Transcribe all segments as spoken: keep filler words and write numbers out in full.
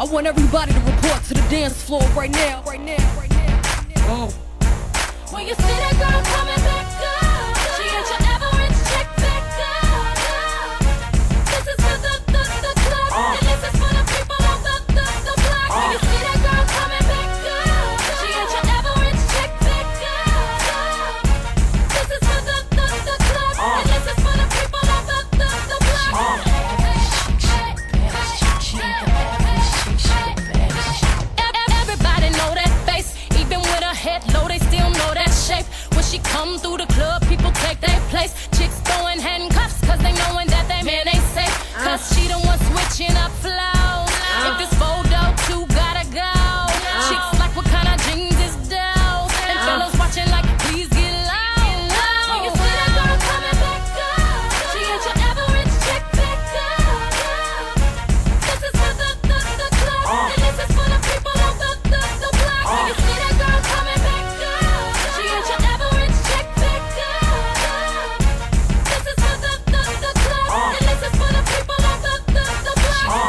want everybody to report to the dance floor right now, right now, right now, right now. Oh. When you see that girl coming back up, she ain't your average chick back up. This is for the, the, the club, uh. and this is for the people on the, the, the block. Uh. When you see that girl coming back up, she ain't your average chick back up. This is for the, the, the club, uh. and this is for the people on the, the, the block. Uh. Everybody know that face, even with her head low, they still know that shape. When she come through the club, people take their place. Chicks throwing handcuffs, cause they knowing that they man ain't safe. Cause she the one switching up flows. If this photo two gotta go. Chicks like what kind of jeans is those? And fellas watching like please get low. When you see that girl coming back up, she ain't your average chick back up. This is for the, the, the club, and this is for the people on the, the, the block. When you see that girl coming back up, she ain't your average chick back up. This is for the, the, the club, and this is for the people on the, the, the block.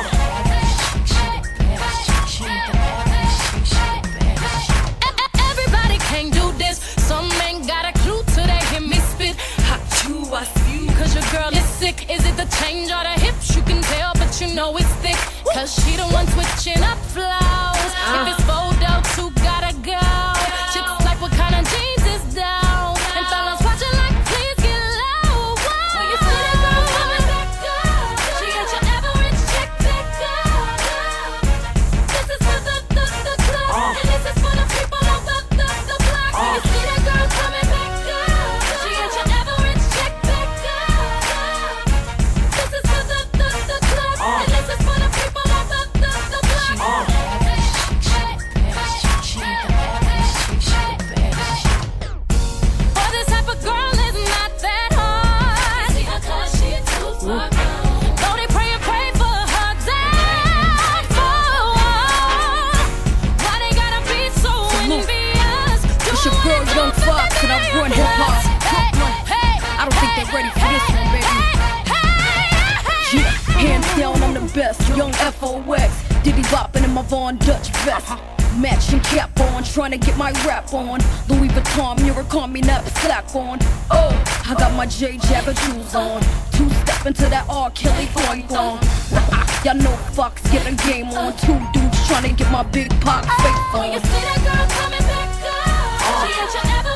Everybody can't do this. Some ain't got a clue till they hear me spit. Hot you, I spew, cause your girl is sick. Is it the change or the hips? You can tell, but you know it's thick. Cause she the one switching up flows. If it's photo two gotta go. Chicks like what kind of jeans is those? And fellas watching like please get low. When you see that girl coming back up, she ain't your average chick back up. This is for the, the, the club, and this is for the people on the, the, the block. When you see that girl coming back up, she ain't your average chick back up. This is for the, the, the club, and this is for the people on the, the, the block. For this type of girl is not that hard. See her cause she too far gone. Though they pray and pray for her downfall. Why they gotta be so envious? It's your girl Young Fox, and I run hip hop. I don't think they're ready for this one, baby. Yeah, hands down, I'm the best. Young F O X, Diddy bopping in my Von Dutch vest. Matching cap on, trying to get my rap on. Louis Vuitton, mirror, call me nap slack on. Oh, I got my J Jagger shoes on. Two step into that R. Kelly boink on. Y'all know Fox get a game on. Two dudes trying to get my big pop face When you on. see that girl coming back up, she ain't your average